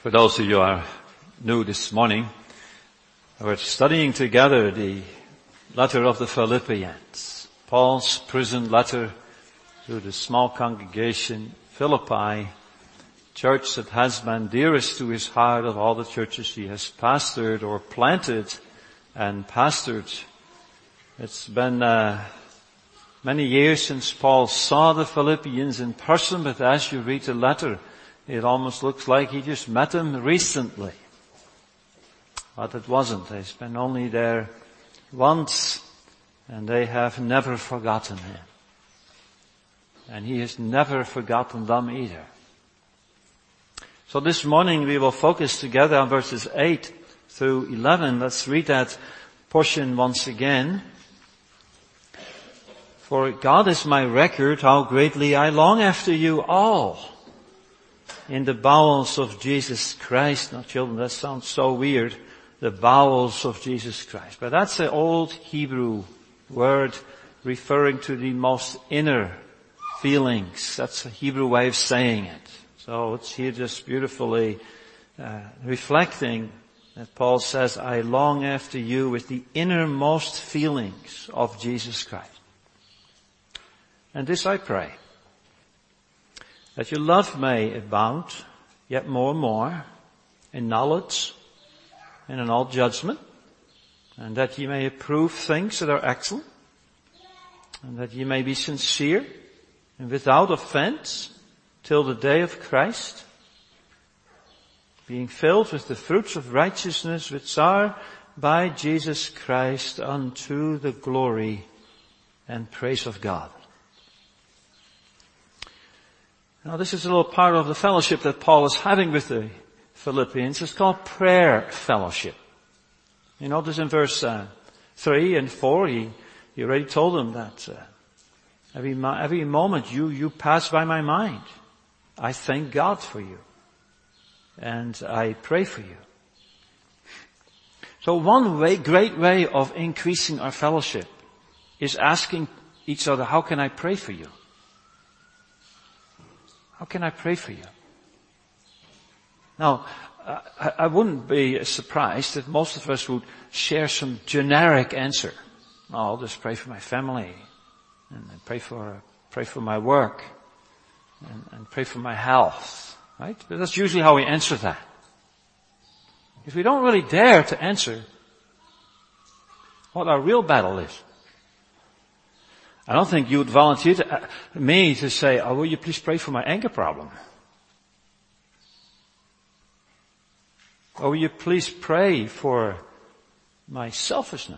For those of you who are new this morning, we're studying together the letter of the Philippians, Paul's prison letter to the small congregation, Philippi, church that has been dearest to his heart of all the churches he has pastored or planted and pastored. It's been many years since Paul saw the Philippians in person, but as you read the letter, it almost looks like he just met them recently. But it wasn't. He's been only there once, and they have never forgotten him. And he has never forgotten them either. So this morning we will focus together on verses 8 through 11. Let's read that portion once again. For God is my record, how greatly I long after you all in the bowels of Jesus Christ. Now children, that sounds so weird. The bowels of Jesus Christ. But that's an old Hebrew word referring to the most inner feelings. That's a Hebrew way of saying it. So it's here just beautifully reflecting that Paul says, I long after you with the innermost feelings of Jesus Christ. And this I pray, that your love may abound yet more and more in knowledge and in all judgment, and that ye may approve things that are excellent, and that ye may be sincere and without offense till the day of Christ, being filled with the fruits of righteousness which are by Jesus Christ unto the glory and praise of God. Now this is a little part of the fellowship that Paul is having with the Philippians. It's called prayer fellowship. You notice in verse 3 and 4, he already told them that every moment you pass by my mind, I thank God for you. And I pray for you. So one great way of increasing our fellowship is asking each other, how can I pray for you? How can I pray for you? Now, I wouldn't be surprised if most of us would share some generic answer. Oh, I'll just pray for my family, and pray for my work, and pray for my health, right? But that's usually how we answer that. If we don't really dare to answer what our real battle is, I don't think you would volunteer me to say, oh, will you please pray for my anger problem? Or will you please pray for my selfishness?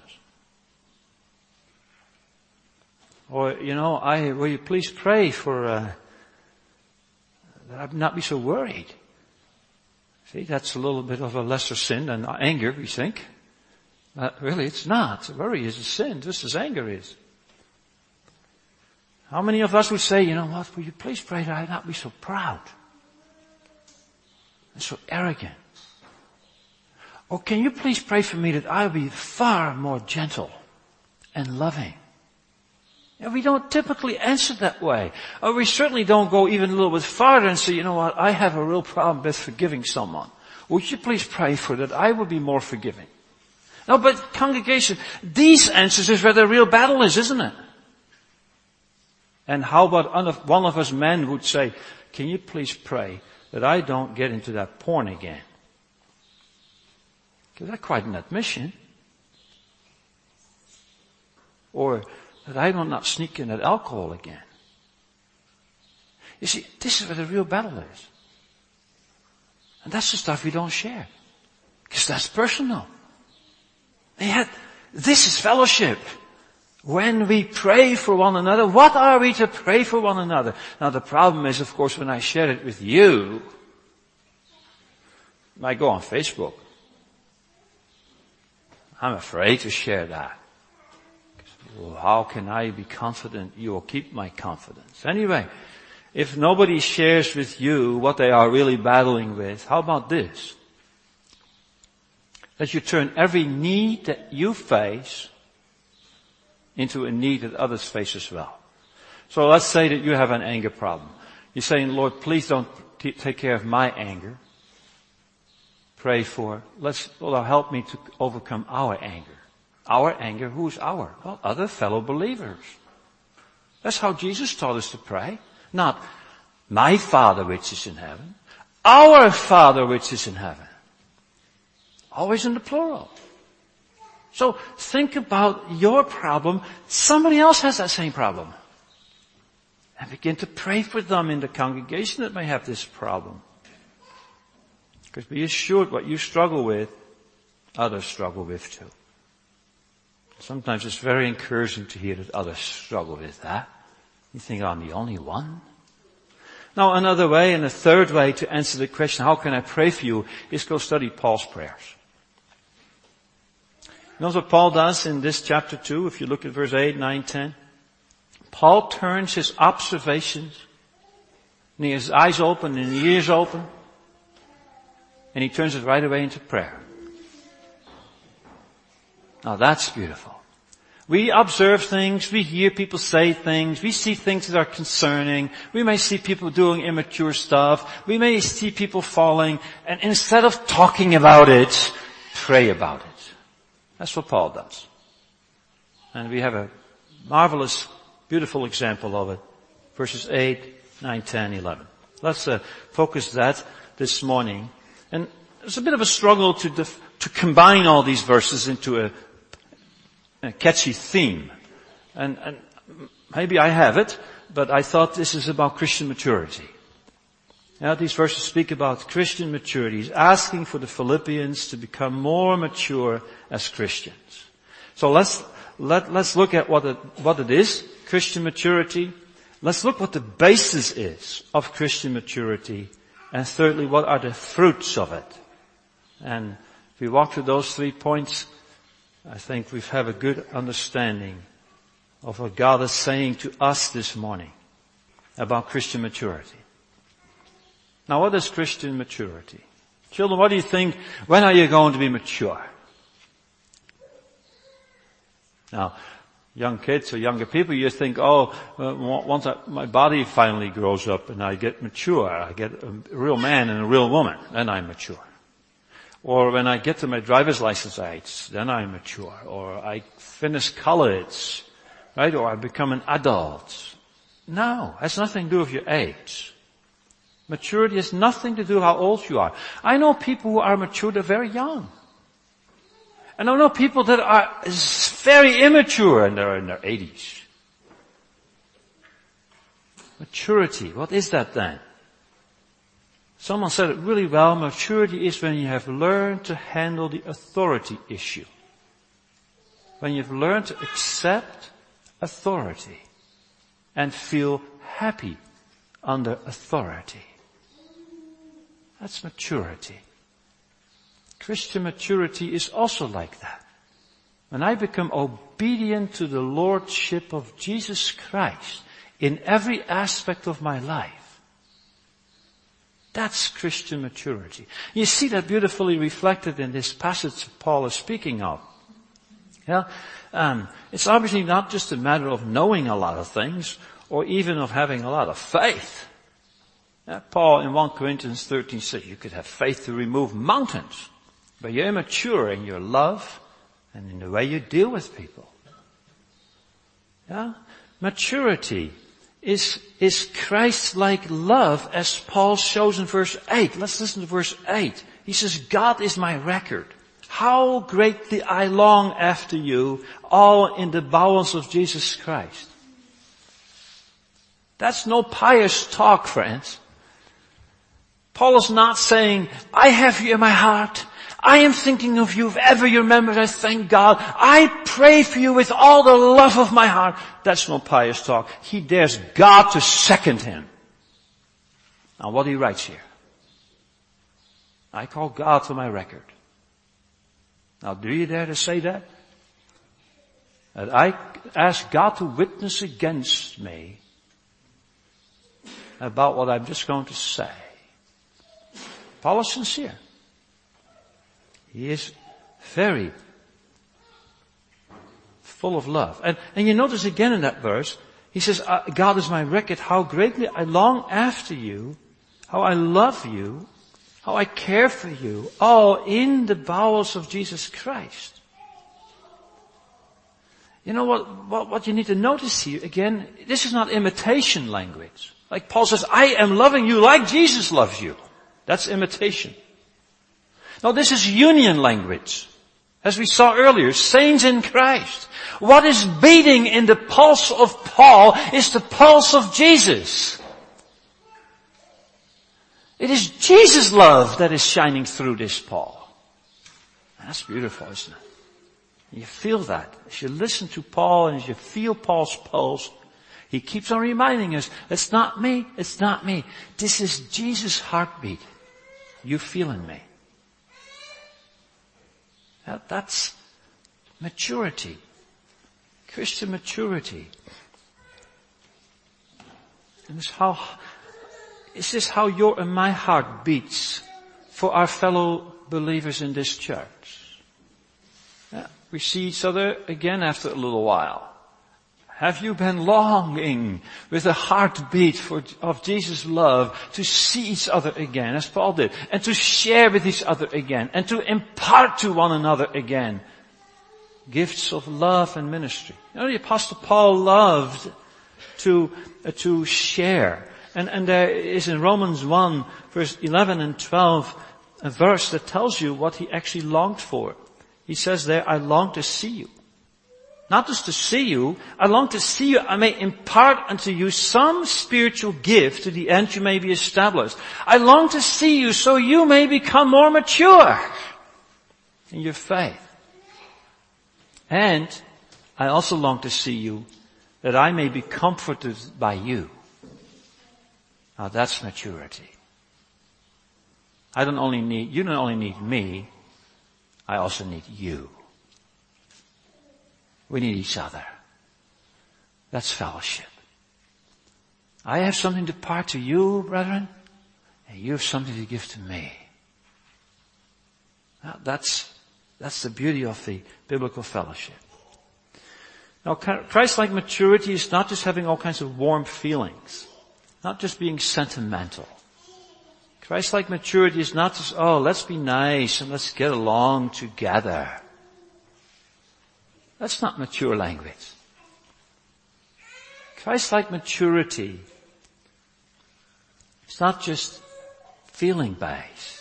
Or, will you please pray for, that I not be so worried? See, that's a little bit of a lesser sin than anger, we think. Really, it's not. Worry is a sin, just as anger is. How many of us would say, you know what, will you please pray that I not be so proud and so arrogant? Or can you please pray for me that I'll be far more gentle and loving? And we don't typically answer that way. Or we certainly don't go even a little bit farther and say, you know what, I have a real problem with forgiving someone. Would you please pray for that I will be more forgiving? No, but congregation, these answers is where the real battle is, isn't it? And how about one of us men would say, can you please pray that I don't get into that porn again? Because that's quite an admission. Or that I will not sneak in that alcohol again. You see, this is where the real battle is. And that's the stuff we don't share. Because that's personal. And yet, this is fellowship. When we pray for one another, what are we to pray for one another? Now the problem is, of course, when I share it with you, I go on Facebook. I'm afraid to share that. Well, how can I be confident you will keep my confidence? Anyway, if nobody shares with you what they are really battling with, how about this? That you turn every need that you face into a need that others face as well. So let's say that you have an anger problem. You're saying, Lord, please don't take care of my anger. pray for, Lord, help me to overcome our anger. Our anger, who's our? Well, other fellow believers. That's how Jesus taught us to pray. Not, my Father which is in heaven. Our Father which is in heaven. Always in the plural. So think about your problem. Somebody else has that same problem. And begin to pray for them in the congregation that may have this problem. Because be assured what you struggle with, others struggle with too. Sometimes it's very encouraging to hear that others struggle with that. You think, I'm the only one? Now another way, and a third way to answer the question, how can I pray for you, is go study Paul's prayers. You know what Paul does in this chapter 2, if you look at verse 8, 9, 10? Paul turns his observations, and he has his eyes open and his ears open, and he turns it right away into prayer. Now that's beautiful. We observe things, we hear people say things, we see things that are concerning, we may see people doing immature stuff, we may see people falling, and instead of talking about it, pray about it. That's what Paul does. And we have a marvelous, beautiful example of it. Verses 8, 9, 10, 11. Let's focus that this morning. And it's a bit of a struggle to combine all these verses into a catchy theme. And maybe I have it, but I thought this is about Christian maturity. Now these verses speak about Christian maturity. He's asking for the Philippians to become more mature as Christians. So let's look at what it is, Christian maturity. Let's look what the basis is of Christian maturity. And thirdly, what are the fruits of it? And if we walk through those 3 points, I think we have a good understanding of what God is saying to us this morning about Christian maturity. Now, what is Christian maturity? Children, what do you think? When are you going to be mature? Now, young kids or younger people, you think, once my body finally grows up and I get mature, I get a real man and a real woman, then I'm mature. Or when I get to my driver's license age, then I'm mature. Or I finish college, right? Or I become an adult. No, it has nothing to do with your age. Maturity has nothing to do with how old you are. I know people who are mature, they're very young. And I know people that are very immature and they're in their 80s. Maturity, what is that then? Someone said it really well. Maturity is when you have learned to handle the authority issue. When you've learned to accept authority and feel happy under authority. That's maturity. Christian maturity is also like that. When I become obedient to the Lordship of Jesus Christ in every aspect of my life, that's Christian maturity. You see that beautifully reflected in this passage Paul is speaking of. Yeah? It's obviously not just a matter of knowing a lot of things or even of having a lot of faith. Paul in 1 Corinthians 13 said you could have faith to remove mountains, but you're immature in your love and in the way you deal with people. Yeah? Maturity is Christ-like love as Paul shows in verse 8. Let's listen to verse 8. He says, God is my record. How greatly I long after you, all in the bowels of Jesus Christ. That's no pious talk, friends. Paul is not saying, I have you in my heart. I am thinking of you. If ever you remember, I thank God. I pray for you with all the love of my heart. That's no pious talk. He dares God to second him. Now what he writes here. I call God to my record. Now do you dare to say that? That I ask God to witness against me about what I'm just going to say. Paul is sincere. He is very full of love. And you notice again in that verse, he says, God is my record, how greatly I long after you, how I love you, how I care for you, all in the bowels of Jesus Christ. You know what you need to notice here, again, this is not imitation language. Like Paul says, I am loving you like Jesus loves you. That's imitation. No, this is union language. As we saw earlier, saints in Christ. What is beating in the pulse of Paul is the pulse of Jesus. It is Jesus' love that is shining through this Paul. And that's beautiful, isn't it? You feel that. As you listen to Paul and as you feel Paul's pulse, he keeps on reminding us, it's not me, it's not me. This is Jesus' heartbeat. You feel in me. That's maturity. Christian maturity. And is this how your and my heart beats for our fellow believers in this church? We see each other again after a little while. Have you been longing with a heartbeat of Jesus' love to see each other again, as Paul did, and to share with each other again, and to impart to one another again gifts of love and ministry? You know, the Apostle Paul loved to share. And there is in Romans 1, verse 11 and 12, a verse that tells you what he actually longed for. He says there, I long to see you. Not just to see you, I long to see you, I may impart unto you some spiritual gift to the end you may be established. I long to see you so you may become more mature in your faith. And I also long to see you that I may be comforted by you. Now that's maturity. You don't only need me, I also need you. We need each other. That's fellowship. I have something to impart to you, brethren, and you have something to give to me. Now, that's the beauty of the biblical fellowship. Now, Christ-like maturity is not just having all kinds of warm feelings, not just being sentimental. Christ-like maturity is not just, let's be nice and let's get along together. That's not mature language. Christ-like maturity is not just feeling based.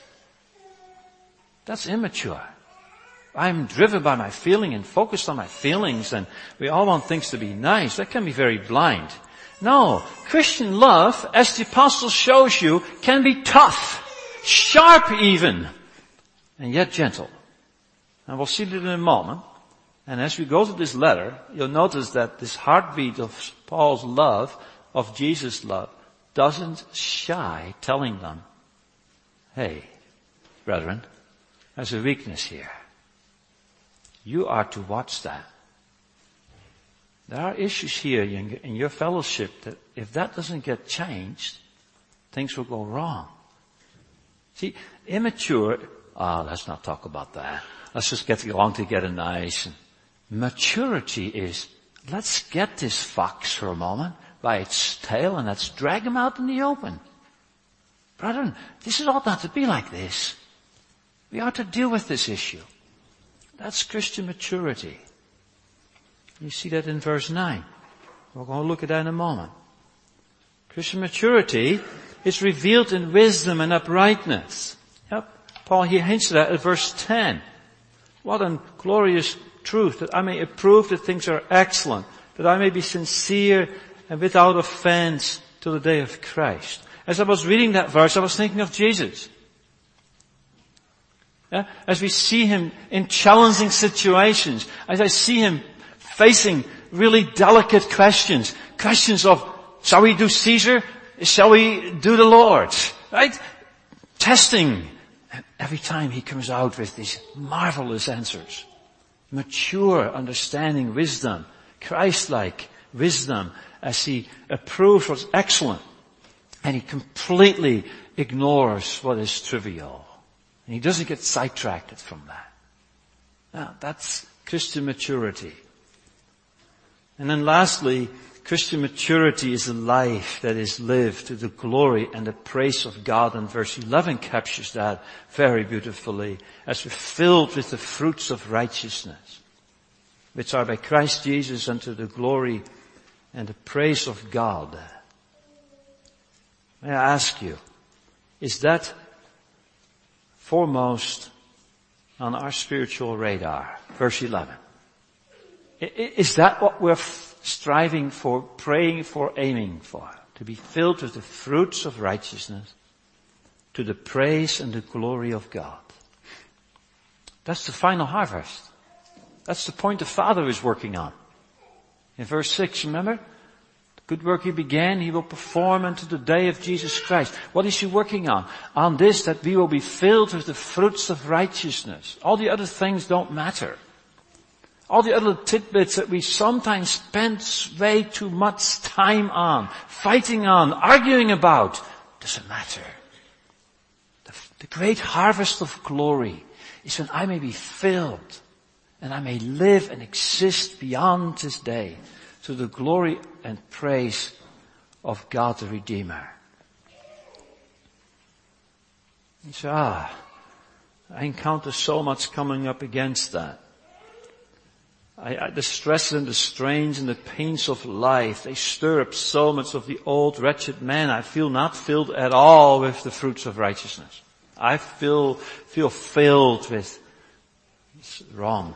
That's immature. I'm driven by my feeling and focused on my feelings, and we all want things to be nice. That can be very blind. No, Christian love, as the apostle shows you, can be tough, sharp even, and yet gentle. And we'll see that in a moment. And as we go through this letter, you'll notice that this heartbeat of Paul's love, of Jesus' love, doesn't shy telling them, hey, brethren, there's a weakness here. You are to watch that. There are issues here in your fellowship that if that doesn't get changed, things will go wrong. See, immature, let's not talk about that. Let's just get along together nice. Maturity is, let's get this fox for a moment by its tail and let's drag him out in the open. Brethren, this is ought not to be like this. We are to deal with this issue. That's Christian maturity. You see that in verse 9. We're going to look at that in a moment. Christian maturity is revealed in wisdom and uprightness. Yep. Paul here hints at that at verse 10. What a glorious truth, that I may approve that things are excellent, that I may be sincere and without offense till the day of Christ. As I was reading that verse, I was thinking of Jesus. Yeah? As we see him in challenging situations, as I see him facing really delicate questions of, shall we do Caesar? Shall we do the Lord? Right? Testing. And every time he comes out with these marvelous answers. Mature understanding, wisdom, Christ-like wisdom, as he approves what's excellent. And he completely ignores what is trivial. And he doesn't get sidetracked from that. Now, that's Christian maturity. And then lastly, Christian maturity is a life that is lived to the glory and the praise of God, and verse 11 captures that very beautifully, as we're filled with the fruits of righteousness, which are by Christ Jesus unto the glory and the praise of God. May I ask you, is that foremost on our spiritual radar? Verse 11. Is that what we're striving for, praying for, aiming for? To be filled with the fruits of righteousness to the praise and the glory of God. That's the final harvest. That's the point the Father is working on. In verse 6, remember? The good work He began, He will perform unto the day of Jesus Christ. What is He working on? On this, that we will be filled with the fruits of righteousness. All the other things don't matter. All the other tidbits that we sometimes spend way too much time on, fighting on, arguing about, doesn't matter. The great harvest of glory is when I may be filled and I may live and exist beyond this day to the glory and praise of God the Redeemer. You say, I encounter so much coming up against that. The stress and the strains and the pains of life, they stir up so much of the old wretched man. I feel not filled at all with the fruits of righteousness. I feel filled with, it's wrong.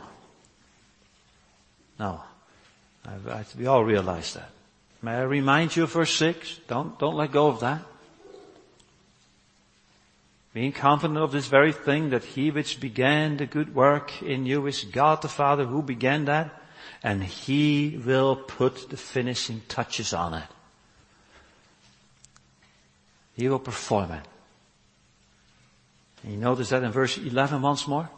No. We all realize that. May I remind you of verse 6? Don't let go of that. Being confident of this very thing, that He which began the good work in you is God the Father who began that, and He will put the finishing touches on it. He will perform it. And you notice that in verse 11 once more?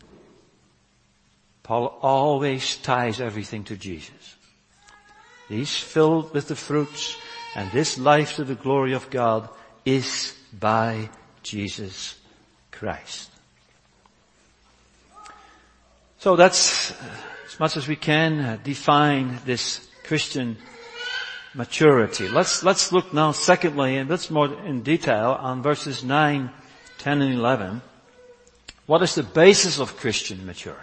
Paul always ties everything to Jesus. He's filled with the fruits, and this life to the glory of God is by Jesus Christ. So that's as much as we can define this Christian maturity. Let's look now secondly, and that's more in detail, on verses 9, 10 and 11. What is the basis of Christian maturity?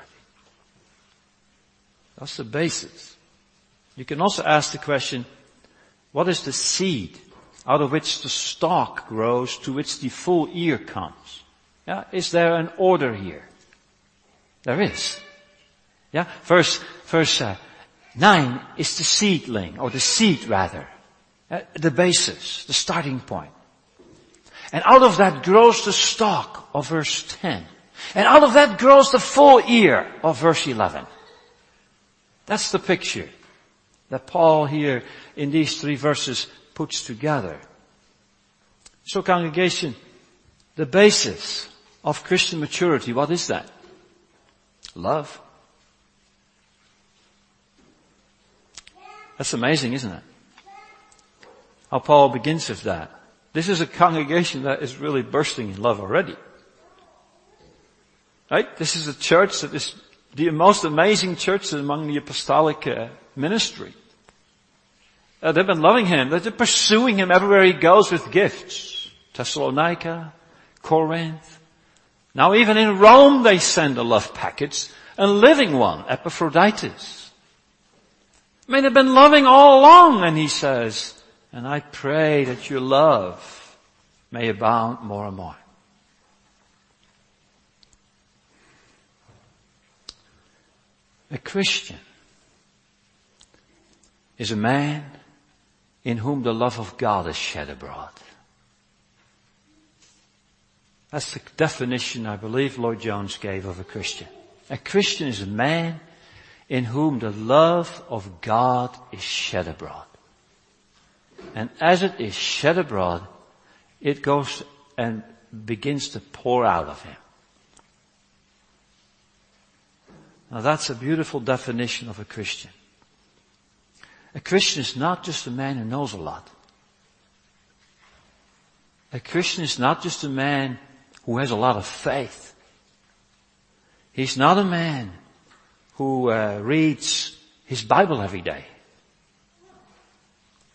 That's the basis. You can also ask the question, what is the seed out of which the stalk grows, to which the full ear comes? Yeah, is there an order here? There is. Yeah, verse 9 is the seedling, or the seed rather. The basis, the starting point. And out of that grows the stalk of verse 10. And out of that grows the full ear of verse 11. That's the picture that Paul here in these 3 verses puts together. So congregation, the basis of Christian maturity, what is that? Love. That's amazing, isn't it? How Paul begins with that. This is a congregation that is really bursting in love already. Right? This is a church that is the most amazing church among the apostolic ministry. They've been loving Him. They're pursuing Him everywhere He goes with gifts. Thessalonica, Corinth. Now even in Rome they send a love package, a living one, Epaphroditus. I mean, they've been loving all along, and he says, and I pray that your love may abound more and more. A Christian is a man in whom the love of God is shed abroad. That's the definition I believe Lloyd Jones gave of a Christian. A Christian is a man in whom the love of God is shed abroad. And as it is shed abroad, it goes and begins to pour out of him. Now that's a beautiful definition of a Christian. A Christian is not just a man who knows a lot. A Christian is not just a man who has a lot of faith. He's not a man who reads his Bible every day.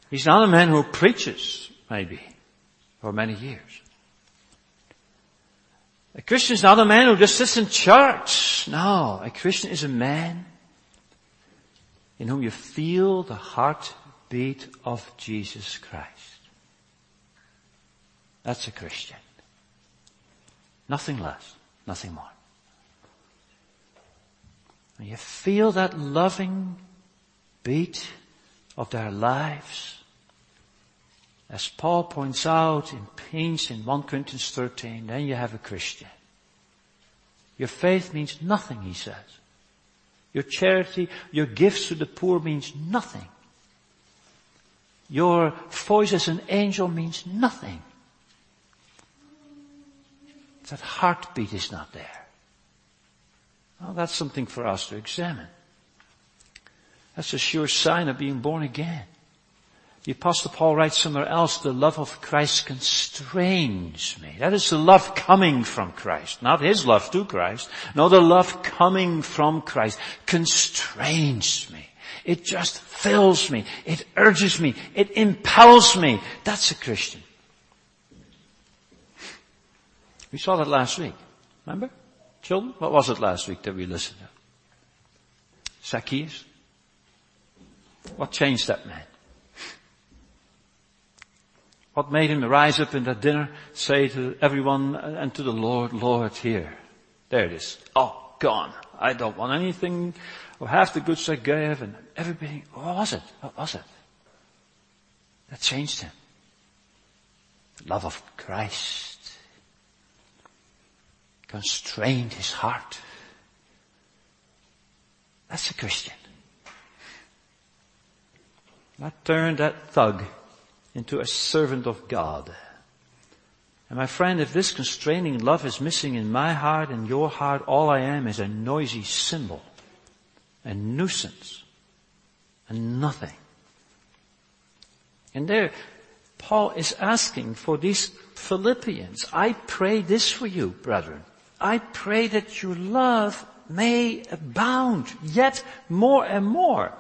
He's not a man who preaches, maybe, for many years. A Christian is not a man who just sits in church. No, a Christian is a man in whom you feel the heartbeat of Jesus Christ. That's a Christian. Nothing less, nothing more. And you feel that loving beat of their lives. As Paul points out in Pines in 1 Corinthians 13, then you have a Christian. Your faith means nothing, he says. Your charity, your gifts to the poor means nothing. Your voice as an angel means nothing. That heartbeat is not there. Well, that's something for us to examine. That's a sure sign of being born again. The Apostle Paul writes somewhere else, the love of Christ constrains me. That is the love coming from Christ. Not his love to Christ. No, the love coming from Christ constrains me. It just fills me. It urges me. It impels me. That's a Christian. We saw that last week. Remember? Children? What was it last week that we listened to? Zacchaeus? What changed that man? What made him rise up in that dinner, say to everyone and to the Lord, Lord, here. There it is. Oh, gone. I don't want anything or half the goods I gave and everything. What was it? What was it? That changed him. The love of Christ constrained his heart. That's a Christian. That turned that thug into a servant of God. And my friend, if this constraining love is missing in my heart and your heart, all I am is a noisy cymbal, a nuisance, and nothing. And there, Paul is asking for these Philippians, I pray this for you, brethren. I pray that your love may abound yet more and more.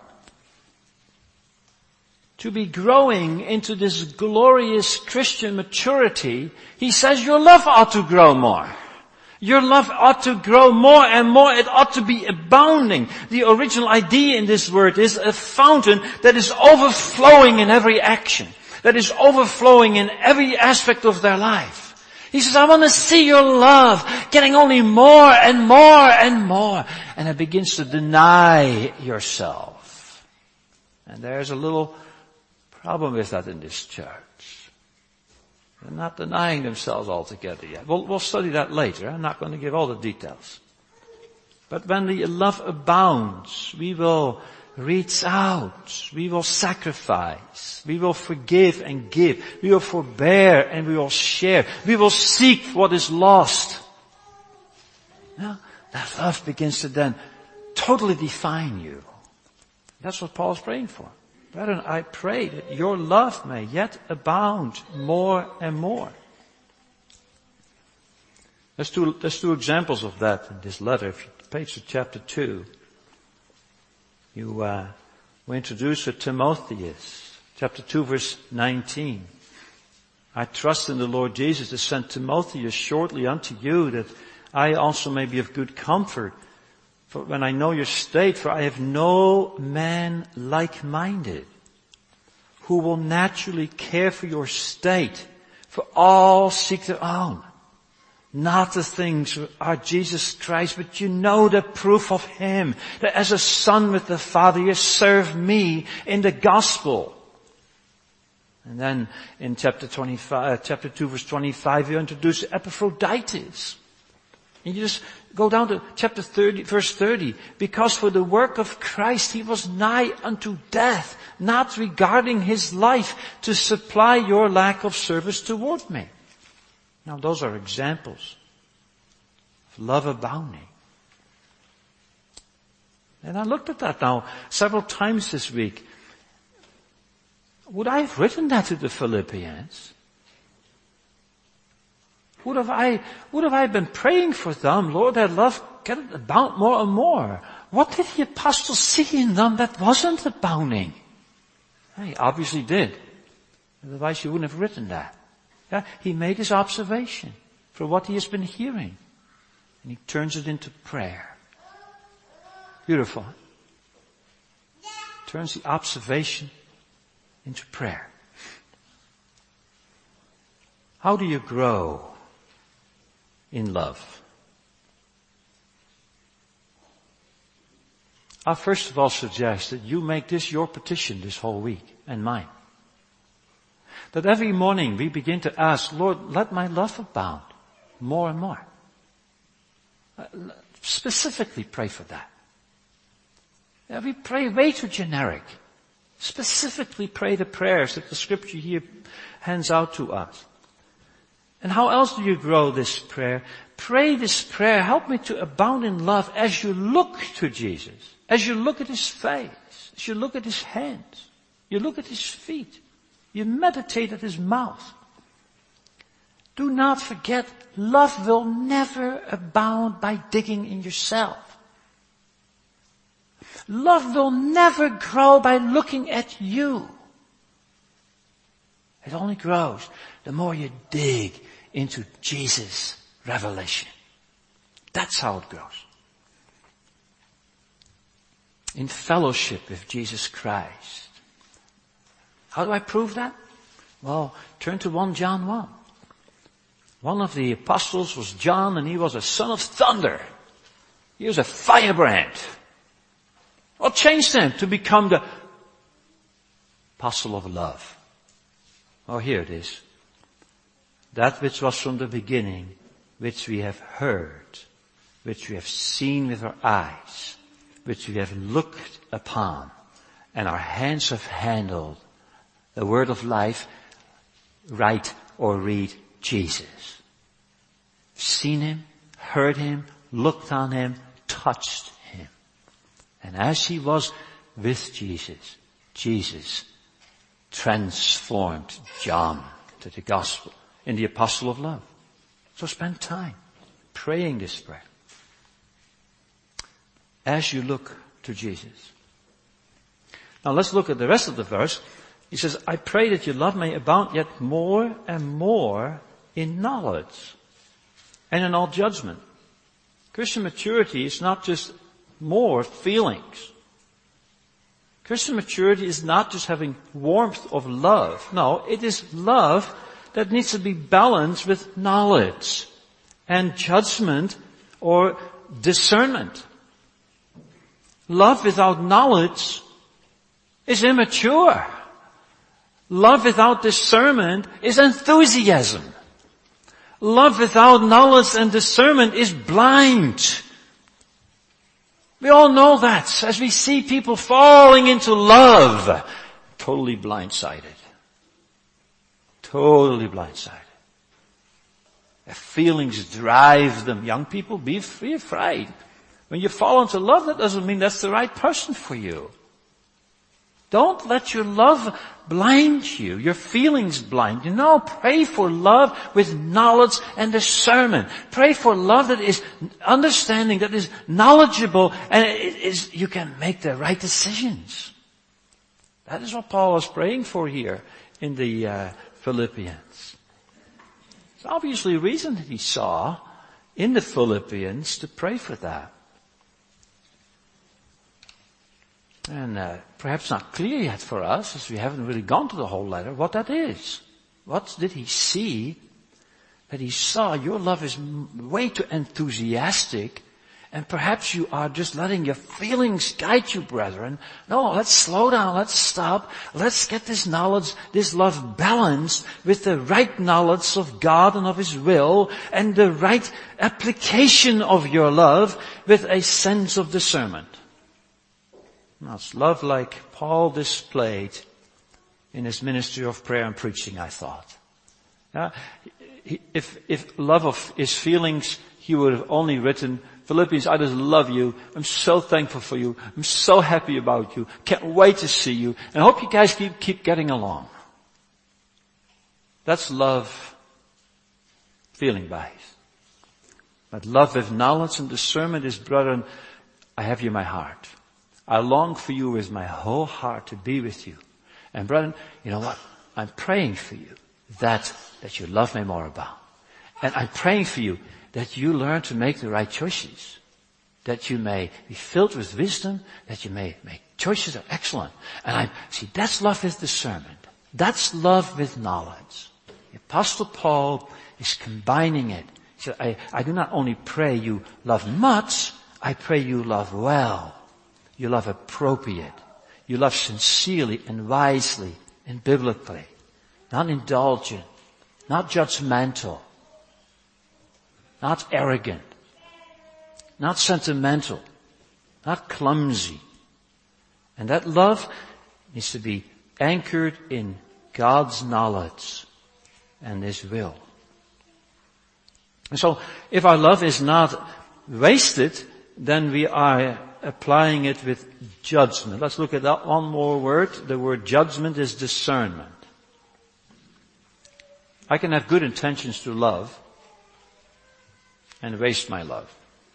To be growing into this glorious Christian maturity, he says your love ought to grow more. Your love ought to grow more and more. It ought to be abounding. The original idea in this word is a fountain that is overflowing in every action, that is overflowing in every aspect of their life. He says, I want to see your love getting only more and more and more. And it begins to deny yourself. And there's a little problem with that in this church. They're not denying themselves altogether yet. We'll study that later. I'm not going to give all the details. But when the love abounds, we will reach out. We will sacrifice. We will forgive and give. We will forbear and we will share. We will seek what is lost. Now, that love begins to then totally define you. That's what Paul is praying for. Brethren, I pray that your love may yet abound more and more. There's two examples of that in this letter. If you page to chapter 2, we introduce to Timotheus. Chapter 2 verse 19. I trust in the Lord Jesus to send Timotheus shortly unto you, that I also may be of good comfort. For when I know your state, for I have no man like-minded who will naturally care for your state, for all seek their own. Not the things that are Jesus Christ, but you know the proof of Him, that as a son with the Father, you serve me in the gospel. And then in chapter 2 verse 25, you introduce Epaphroditus. And you just go down to chapter 30, verse 30. Because for the work of Christ he was nigh unto death, not regarding his life to supply your lack of service toward me. Now those are examples of love abounding. And I looked at that now several times this week. Would I have written that to the Philippians? Would have I been praying for them, Lord, that love get abound more and more? What did the apostle see in them that wasn't abounding? He obviously did. Otherwise he wouldn't have written that. Yeah? He made his observation for what he has been hearing. And he turns it into prayer. Beautiful. Turns the observation into prayer. How do you grow in love? I first of all suggest that you make this your petition this whole week and mine. That every morning we begin to ask, Lord, let my love abound more and more. Specifically pray for that. Yeah, we pray way too generic. Specifically pray the prayers that the scripture here hands out to us. And how else do you grow this prayer? Pray this prayer, help me to abound in love as you look to Jesus, as you look at his face, as you look at his hands, you look at his feet, you meditate at his mouth. Do not forget, love will never abound by digging in yourself. Love will never grow by looking at you. It only grows the more you dig into Jesus' revelation. That's how it grows. In fellowship with Jesus Christ. How do I prove that? Well, turn to 1 John 1. One of the apostles was John, and he was a son of thunder. He was a firebrand. What changed him to become the apostle of love? Oh, here it is. That which was from the beginning, which we have heard, which we have seen with our eyes, which we have looked upon, and our hands have handled, the word of life, write or read Jesus. Seen him, heard him, looked on him, touched him. And as he was with Jesus, Jesus transformed John to the gospel in the apostle of love. So spend time praying this prayer. As you look to Jesus. Now let's look at the rest of the verse. He says, I pray that your love may abound yet more and more in knowledge and in all judgment. Christian maturity is not just more feelings. Christian maturity is not just having warmth of love. No, it is love that needs to be balanced with knowledge and judgment or discernment. Love without knowledge is immature. Love without discernment is enthusiasm. Love without knowledge and discernment is blind. We all know that as we see people falling into love, totally blindsided. Totally blindsided. Their feelings drive them. Young people, be afraid. When you fall into love, that doesn't mean that's the right person for you. Don't let your love blind you, your feelings blind you. No, pray for love with knowledge and discernment. Pray for love that is understanding, that is knowledgeable, and you can make the right decisions. That is what Paul is praying for here in the Philippians. There's obviously a reason that he saw in the Philippians to pray for that. And perhaps not clear yet for us, as we haven't really gone to the whole letter, what that is. What did he see that he saw? Your love is way too enthusiastic, and perhaps you are just letting your feelings guide you, brethren. No, let's slow down, let's stop, let's get this knowledge, this love balanced with the right knowledge of God and of His will, and the right application of your love with a sense of discernment. Now, it's love like Paul displayed in his ministry of prayer and preaching, I thought. If love of his feelings, he would have only written, Philippians, I just love you. I'm so thankful for you. I'm so happy about you. Can't wait to see you. And I hope you guys keep getting along. That's love feeling wise. But love with knowledge and discernment is, brethren, I have you in my heart. I long for you with my whole heart to be with you And brethren, you know what? I'm praying for you that you love me more about. And I'm praying for you that you learn to make the right choices. That you may be filled with wisdom, that you may make choices that are excellent. And that's love with discernment. That's love with knowledge. The Apostle Paul is combining it. He said, I do not only pray you love much, I pray you love well. You love appropriate. You love sincerely and wisely and biblically. Not indulgent. Not judgmental. Not arrogant. Not sentimental. Not clumsy. And that love needs to be anchored in God's knowledge and His will. And so, if our love is not wasted, then we are applying it with judgment. Let's look at that one more word. The word judgment is discernment. I can have good intentions to love and waste my love.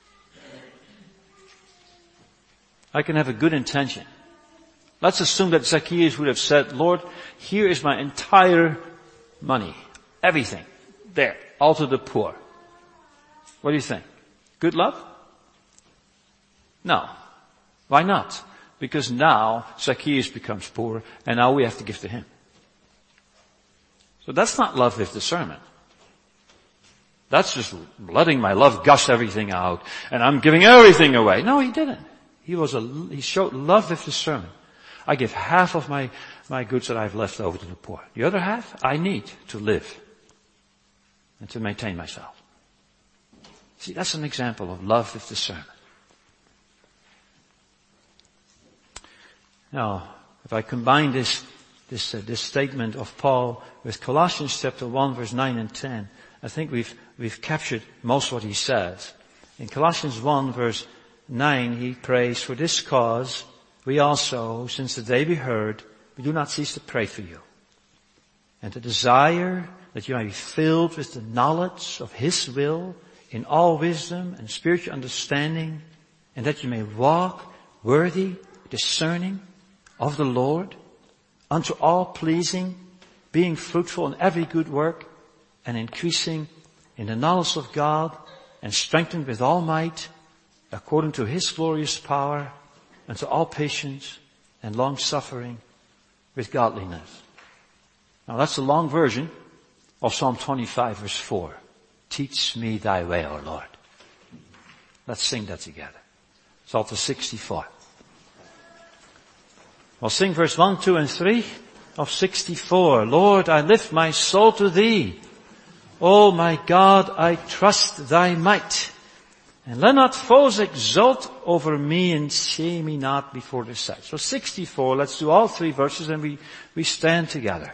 I can have a good intention. Let's assume that Zacchaeus would have said, Lord, here is my entire money. Everything. There. All to the poor. What do you think? Good love? No. Why not? Because now Zacchaeus becomes poor and now we have to give to him. So that's not love with discernment. That's just letting my love gush everything out and I'm giving everything away. No, he didn't. He showed love with discernment. I give half of my goods that I've left over to the poor. The other half I need to live and to maintain myself. See, that's an example of love with discernment. Now, if I combine this statement of Paul with Colossians chapter 1 verse 9 and 10, I think we've captured most what he says. In Colossians 1 verse 9, he prays, for this cause we also, since the day we heard, we do not cease to pray for you. And to desire that you may be filled with the knowledge of His will in all wisdom and spiritual understanding, and that you may walk worthy, discerning of the Lord, unto all pleasing, being fruitful in every good work, and increasing in the knowledge of God, and strengthened with all might, according to His glorious power, unto all patience and long suffering with godliness. Now that's the long version of Psalm 25 verse 4. Teach me thy way, O Lord. Let's sing that together. Psalm 64. We'll sing verse 1, 2, and 3 of 64. Lord, I lift my soul to thee. O my God, I trust thy might. And let not foes exult over me, and shame me not before the sight. So 64, let's do all three verses and we stand together.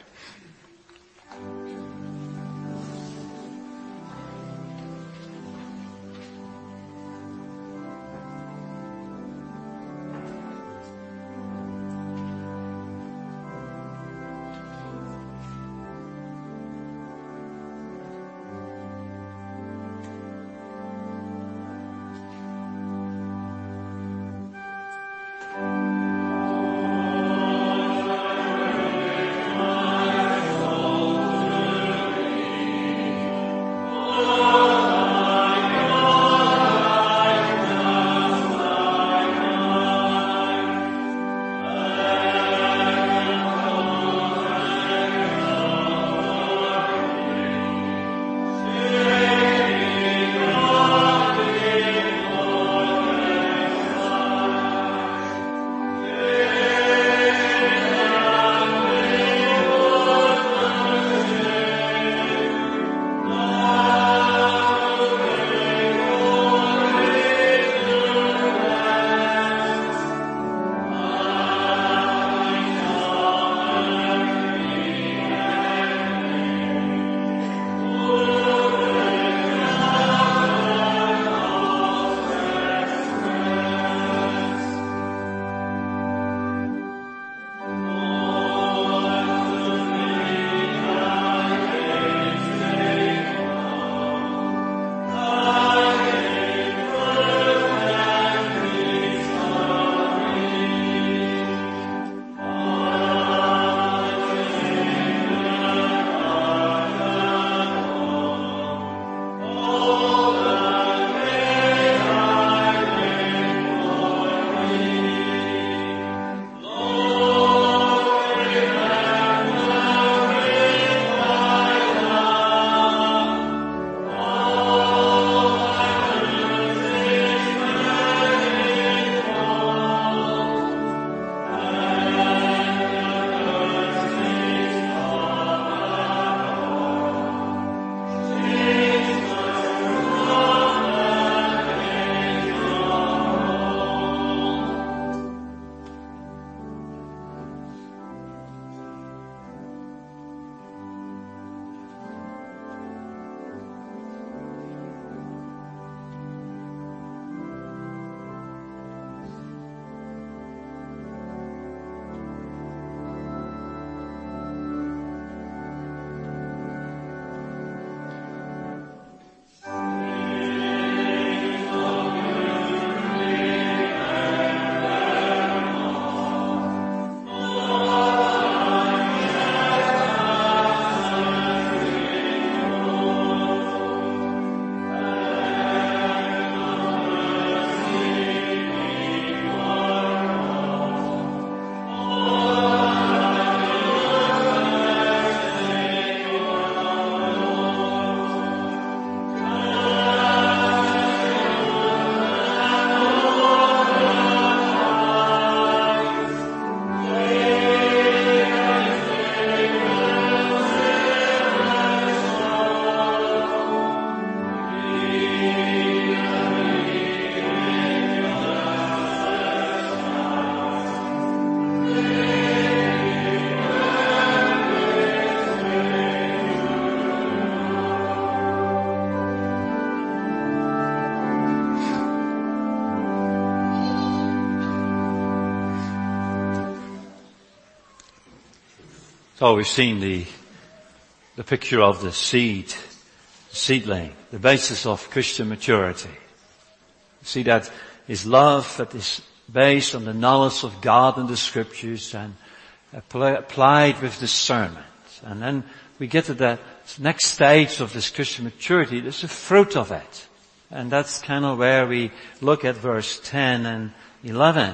So we've seen the picture of the seedling, the basis of Christian maturity. See, that is love that is based on the knowledge of God and the Scriptures and applied with discernment. And then we get to the next stage of this Christian maturity. There's the fruit of it. And that's kind of where we look at verse 10 and 11.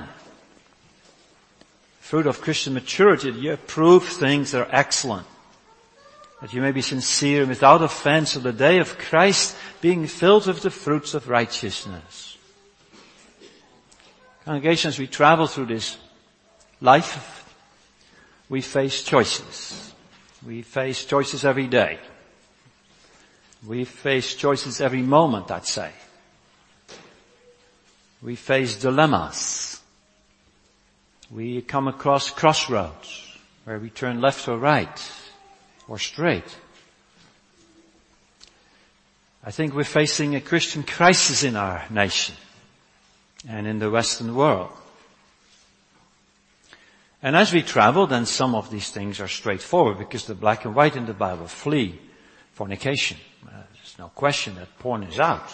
Fruit of Christian maturity, you approve things that are excellent, that you may be sincere and without offense on the day of Christ, being filled with the fruits of righteousness. Congregations, we travel through this life. We face choices. We face choices every day. We face choices every moment, I'd say. We face dilemmas. We come across crossroads where we turn left or right or straight. I think we're facing a Christian crisis in our nation and in the Western world. And as we travel, then some of these things are straightforward because the black and white in the Bible: flee fornication. There's no question that porn is out.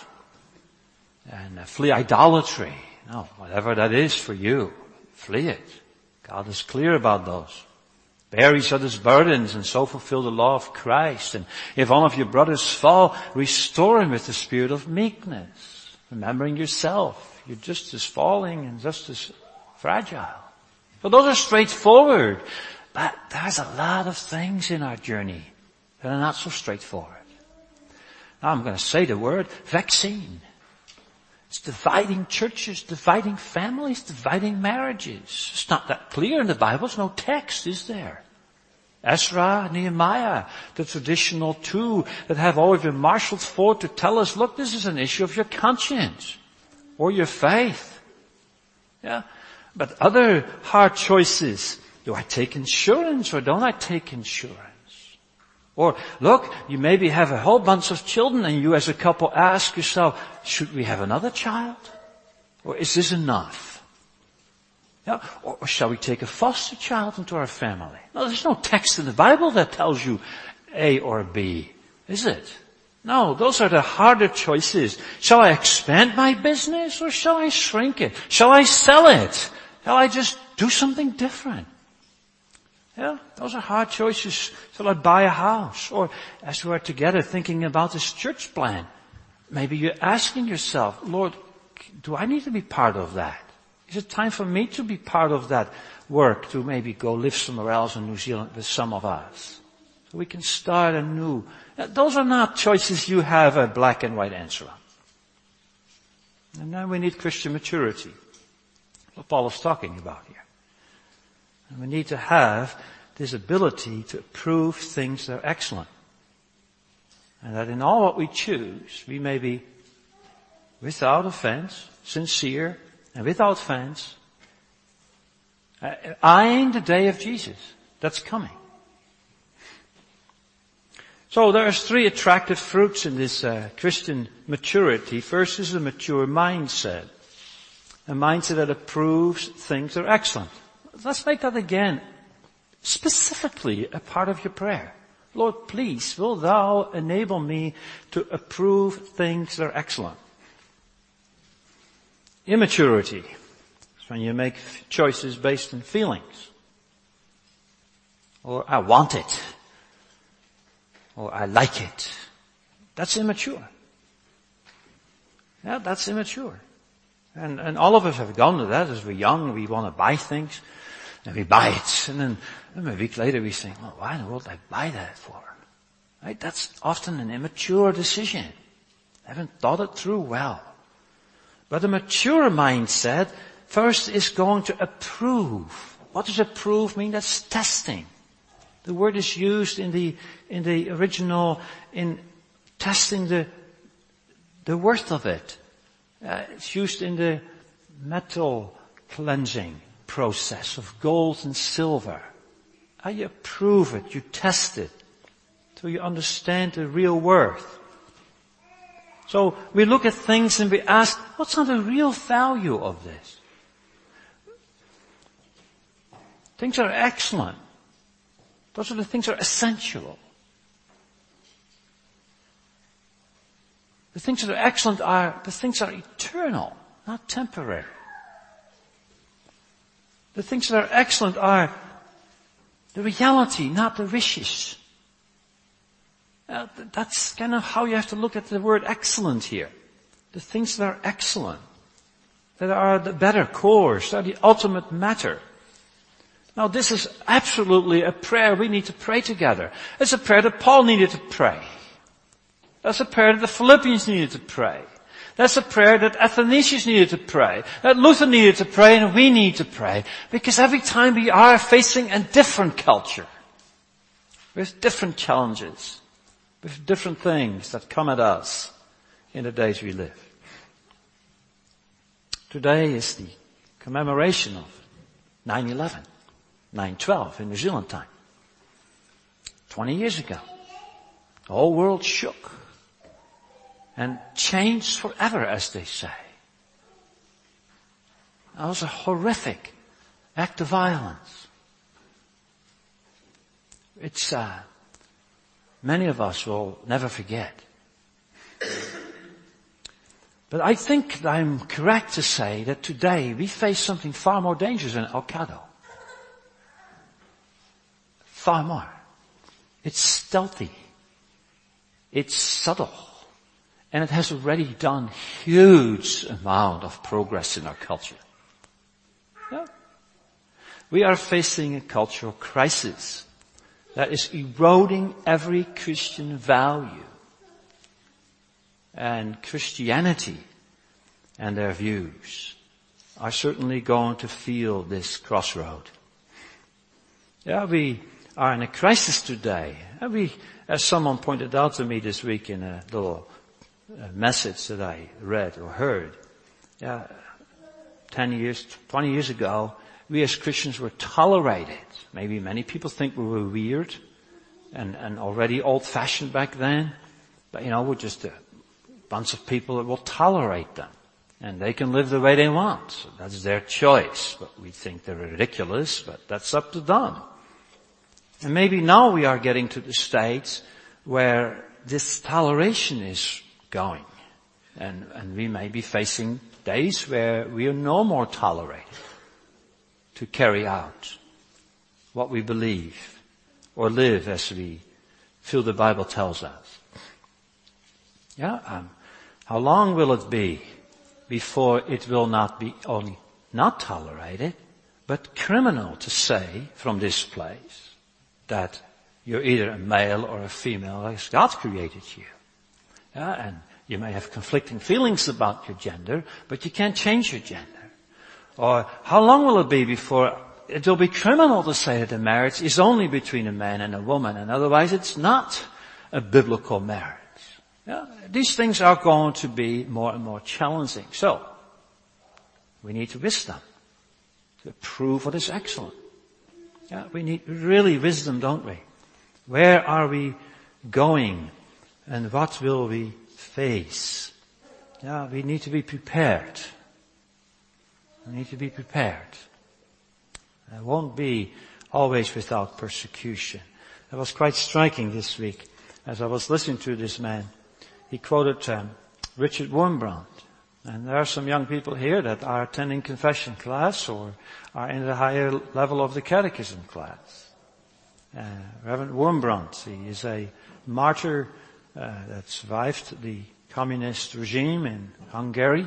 And flee idolatry. No, whatever that is for you, flee it. God is clear about those. Bear each other's burdens and so fulfill the law of Christ. And if one of your brothers fall, restore him with the spirit of meekness, remembering yourself. You're just as falling and just as fragile. So those are straightforward. But there's a lot of things in our journey that are not so straightforward. Now I'm going to say the word vaccine. It's dividing churches, dividing families, dividing marriages. It's not that clear in the Bible. There's no text, is there? Ezra, Nehemiah, the traditional two that have always been marshaled for to tell us, look, this is an issue of your conscience or your faith. Yeah. But other hard choices. Do I take insurance or don't I take insurance? Or, look, you maybe have a whole bunch of children and you as a couple ask yourself, should we have another child? Or is this enough? Yeah? Or shall we take a foster child into our family? No, there's no text in the Bible that tells you A or B, is it? No, those are the harder choices. Shall I expand my business or shall I shrink it? Shall I sell it? Shall I just do something different? Yeah, those are hard choices. Shall I buy a house? Or as we are together thinking about this church plan, maybe you're asking yourself, Lord, do I need to be part of that? Is it time for me to be part of that work to maybe go live somewhere else in New Zealand with some of us? So we can start anew. Those are not choices you have a black and white answer on. And then we need Christian maturity. What Paul is talking about here. And we need to have this ability to approve things that are excellent. And that in all what we choose, we may be without offense, sincere, and without offense, eyeing the day of Jesus that's coming. So there's three attractive fruits in this Christian maturity. First is a mature mindset. A mindset that approves things that are excellent. Let's make that again specifically a part of your prayer. Lord, please, will thou enable me to approve things that are excellent. Immaturity is when you make choices based on feelings. Or I want it. Or I like it. That's immature. Yeah, that's immature. And all of us have gone to that as we're young. We want to buy things. And we buy it. And then a week later we think, well, why in the world did I buy that for? Right? That's often an immature decision. I haven't thought it through well. But a mature mindset first is going to approve. What does approve mean? That's testing. The word is used in the original in testing the worth of it. It's used in the metal cleansing process of gold and silver. You approve it, you test it, till you understand the real worth. So we look at things and we ask, what's the real value of this? Things are excellent. Those are the things that are essential. The things that are excellent are the things that are eternal, not temporary. The things that are excellent are the reality, not the wishes. That's kind of how you have to look at the word excellent here. The things that are excellent, that are the better course, that are the ultimate matter. Now this is absolutely a prayer we need to pray together. It's a prayer that Paul needed to pray. That's a prayer that the Philippians needed to pray. That's a prayer that Athanasius needed to pray, that Luther needed to pray, and we need to pray. Because every time we are facing a different culture, with different challenges, with different things that come at us in the days we live. Today is the commemoration of 9/11, 9/12 in New Zealand time. 20 years ago. The whole world shook. And changed forever, as they say. That was a horrific act of violence. It's, many of us will never forget. But I think I'm correct to say that today we face something far more dangerous than Al-Qaeda. Far more. It's stealthy. It's subtle. And it has already done huge amount of progress in our culture. Yeah. We are facing a cultural crisis that is eroding every Christian value and Christianity and their views are certainly going to feel this crossroad. Yeah, we are in a crisis today. And we, as someone pointed out to me this week in a little message that I read or heard, 10 years, 20 years ago, we as Christians were tolerated. Maybe many people think we were weird and already old-fashioned back then. But we're just a bunch of people that will tolerate them. And they can live the way they want. So that's their choice. But we think they're ridiculous, but that's up to them. And maybe now we are getting to the stage where this toleration is going. And we may be facing days where we are no more tolerated to carry out what we believe or live as we feel the Bible tells us. How long will it be before it will not be only not tolerated, but criminal to say from this place that you're either a male or a female as God created you? And you may have conflicting feelings about your gender, but you can't change your gender. Or how long will it be before it will be criminal to say that a marriage is only between a man and a woman, and otherwise it's not a biblical marriage? These things are going to be more and more challenging. So, we need wisdom to prove what is excellent. We need really wisdom, don't we? Where are we going? And what will we face? We need to be prepared. We need to be prepared. It won't be always without persecution. It was quite striking this week as I was listening to this man. He quoted Richard Wurmbrand. And there are some young people here that are attending confession class or are in the higher level of the catechism class. Reverend Wurmbrand, he is a martyr that survived the communist regime in Hungary.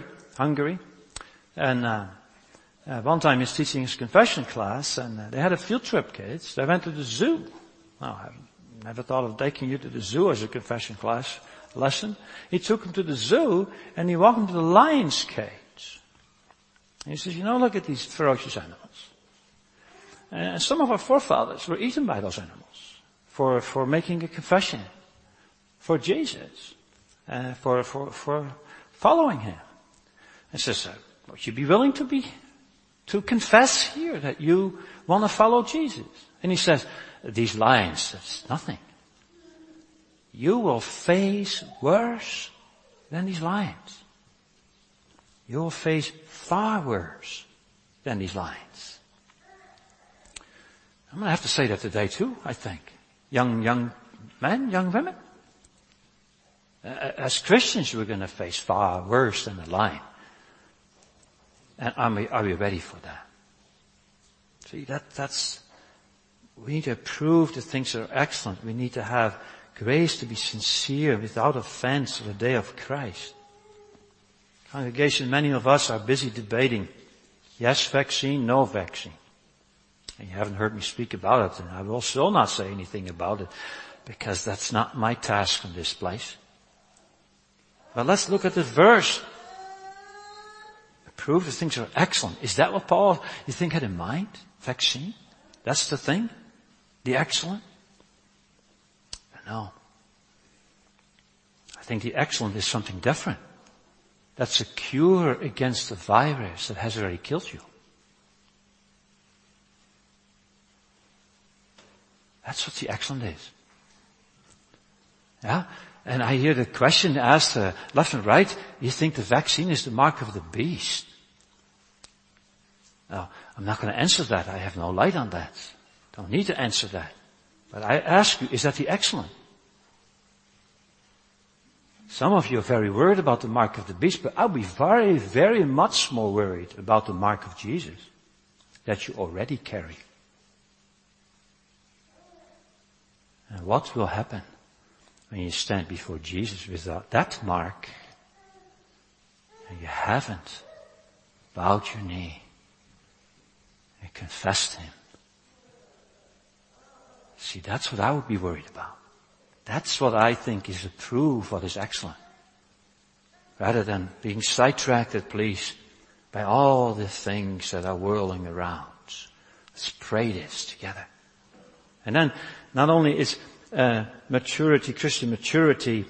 And one time he's teaching his confession class, and they had a field trip, kids. They went to the zoo. Now, I never thought of taking you to the zoo as a confession class lesson. He took them to the zoo, and he walked them to the lion's cage. And he says, look at these ferocious animals. And some of our forefathers were eaten by those animals for making a confession for Jesus, for following him. And says, would you be willing to confess here that you want to follow Jesus? And he says, these lions, that's nothing. You will face worse than these lions. You will face far worse than these lions. I'm going to have to say that today too, I think. Young men, young women. As Christians, we're going to face far worse than the line. And are we ready for that? See, we need to approve the things that are excellent. We need to have grace to be sincere without offense on the day of Christ. Congregation, many of us are busy debating, yes vaccine, no vaccine. And you haven't heard me speak about it, and I will still not say anything about it, because that's not my task in this place. But let's look at the verse. Prove the things are excellent. Is that what Paul, you think, had in mind? Vaccine? That's the thing? The excellent? No. I think the excellent is something different. That's a cure against the virus that has already killed you. That's what the excellent is. Yeah? And I hear the question asked left and right, you think the vaccine is the mark of the beast? Now, I'm not going to answer that. I have no light on that. Don't need to answer that. But I ask you, is that the excellent? Some of you are very worried about the mark of the beast, but I'll be very, very much more worried about the mark of Jesus that you already carry. And what will happen when you stand before Jesus without that mark and you haven't bowed your knee and confessed Him? See, that's what I would be worried about. That's what I think is a proof what is excellent. Rather than being sidetracked, please, by all the things that are whirling around. Let's pray this together. And then, not only is maturity, Christian maturity,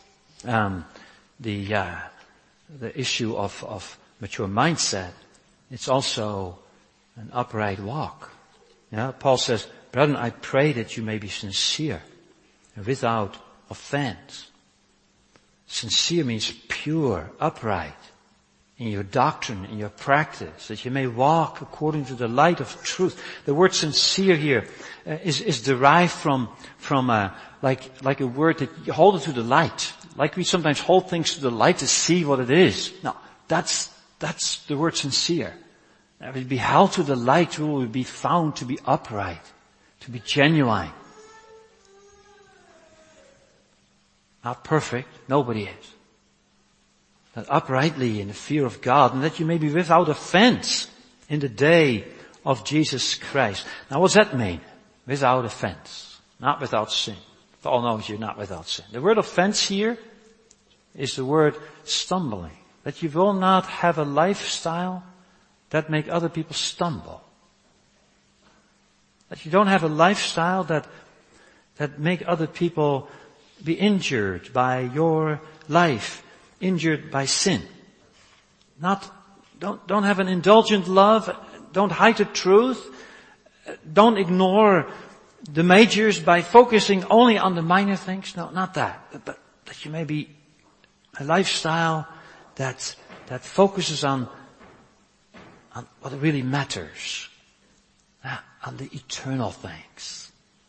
the issue of mature mindset, it's also an upright walk. Yeah, Paul says, brethren, I pray that you may be sincere and without offense. Sincere means pure, upright in your doctrine, in your practice, that you may walk according to the light of truth. The word sincere here is derived from like a word that you hold it to the light. Like we sometimes hold things to the light to see what it is. No, that's the word sincere. That will be held to the light, will be found to be upright, to be genuine. Not perfect, nobody is. But uprightly in the fear of God, and that you may be without offense in the day of Jesus Christ. Now what's that mean? Without offense. Not without sin. Paul knows you're not without sin. The word offense here is the word stumbling. That you will not have a lifestyle that make other people stumble. That you don't have a lifestyle that make other people be injured by your life, injured by sin. Don't have an indulgent love, don't hide the truth, don't ignore the majors by focusing only on the minor things. No, not that. But that you may be a lifestyle that focuses on what really matters. On the eternal things.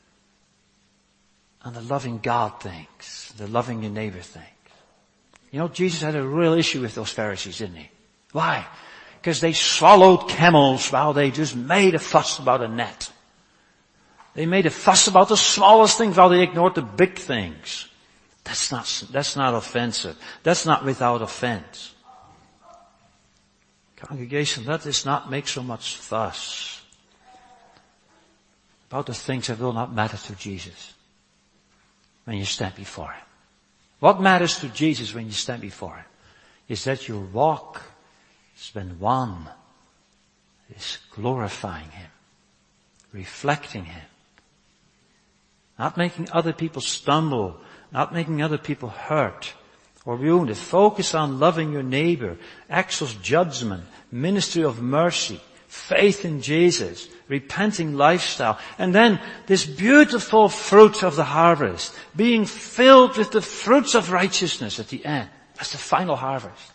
On the loving God things. The loving your neighbor things. You know, Jesus had a real issue with those Pharisees, didn't he? Why? Because they swallowed camels while they just made a fuss about a net. They made a fuss about the smallest things while they ignored the big things. That's not offensive. That's not without offense. Congregation, let us not make so much fuss about the things that will not matter to Jesus when you stand before Him. What matters to Jesus when you stand before Him is that your walk has been one that is glorifying Him, reflecting Him, not making other people stumble, not making other people hurt or wounded. Focus on loving your neighbor, acts of judgment, ministry of mercy, faith in Jesus, repenting lifestyle, and then this beautiful fruit of the harvest, being filled with the fruits of righteousness at the end. That's the final harvest.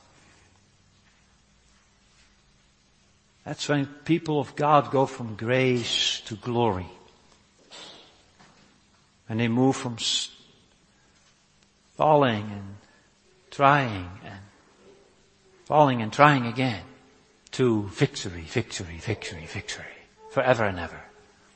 That's when people of God go from grace to glory. And they move from falling and trying and falling and trying again to victory, victory, victory, victory, forever and ever.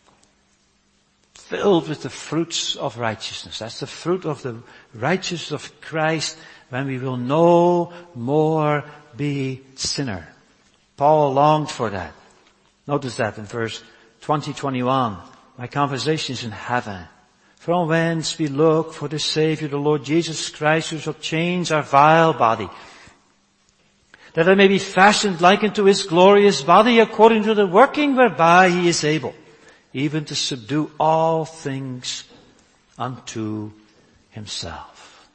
Filled with the fruits of righteousness. That's the fruit of the righteousness of Christ when we will no more be sinner. Paul longed for that. Notice that in verse 20-21. My conversation is in heaven. From whence we look for the Savior, the Lord Jesus Christ, who shall change our vile body, that it may be fashioned like unto His glorious body, according to the working whereby He is able, even to subdue all things unto Himself.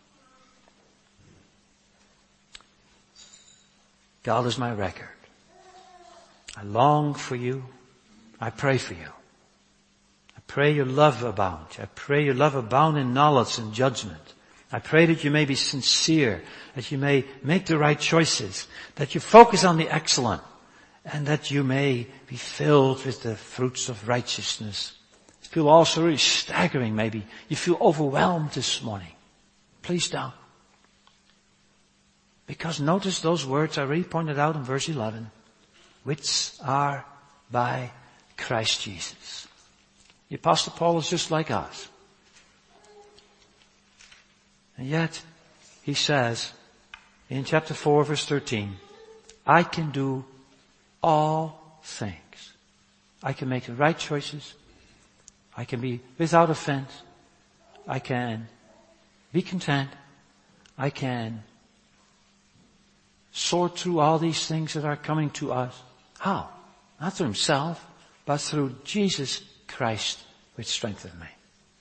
God is my record. I long for you. I pray for you. I pray your love abound. I pray your love abound in knowledge and judgment. I pray that you may be sincere, that you may make the right choices, that you focus on the excellent, and that you may be filled with the fruits of righteousness. You feel also really staggering maybe. You feel overwhelmed this morning. Please don't. Because notice those words I already pointed out in verse 11, which are by Christ Jesus. The Apostle Paul is just like us. And yet, he says in chapter 4 verse 13, I can do all things. I can make the right choices. I can be without offense. I can be content. I can sort through all these things that are coming to us. How? Not through himself, but through Jesus Christ, which strengthened me.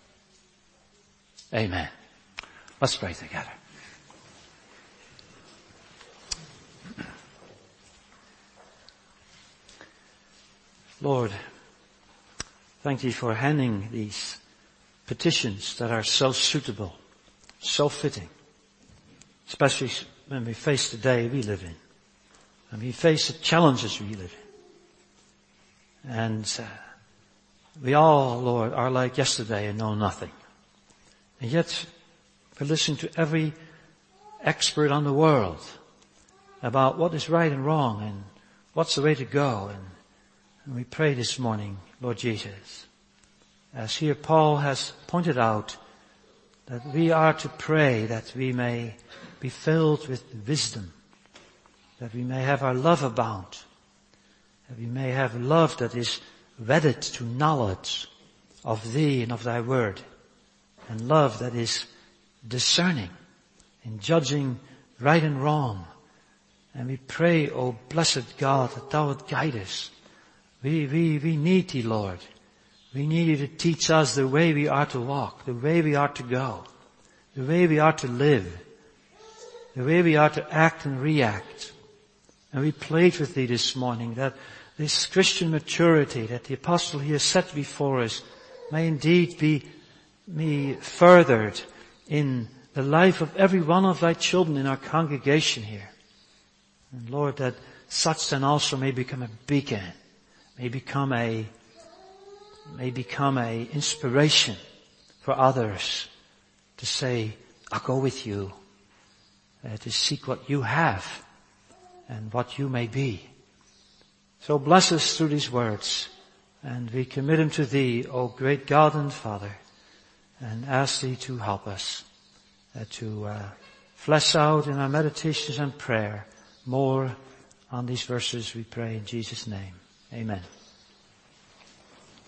Amen. Let's pray together. Lord, thank you for handing these petitions that are so suitable, so fitting, especially when we face the day we live in, and we face the challenges we live in. And we all, Lord, are like yesterday and know nothing. And yet, we listen to every expert on the world about what is right and wrong and what's the way to go. And we pray this morning, Lord Jesus, as here Paul has pointed out, that we are to pray that we may be filled with wisdom, that we may have our love abound, that we may have love that is wedded to knowledge of Thee and of Thy Word, and love that is discerning in judging right and wrong. And we pray, O blessed God, that Thou would guide us. We need Thee, Lord. We need You to teach us the way we are to walk, the way we are to go, the way we are to live, the way we are to act and react. And we plead with Thee this morning that this Christian maturity that the Apostle here set before us may indeed be furthered in the life of every one of Thy children in our congregation here. And Lord, that such then also may become a beacon, may become a inspiration for others to say, I'll go with You, to seek what You have and what You may be. So bless us through these words, and we commit them to Thee, O great God and Father, and ask Thee to help us to flesh out in our meditations and prayer more on these verses, we pray in Jesus' name. Amen.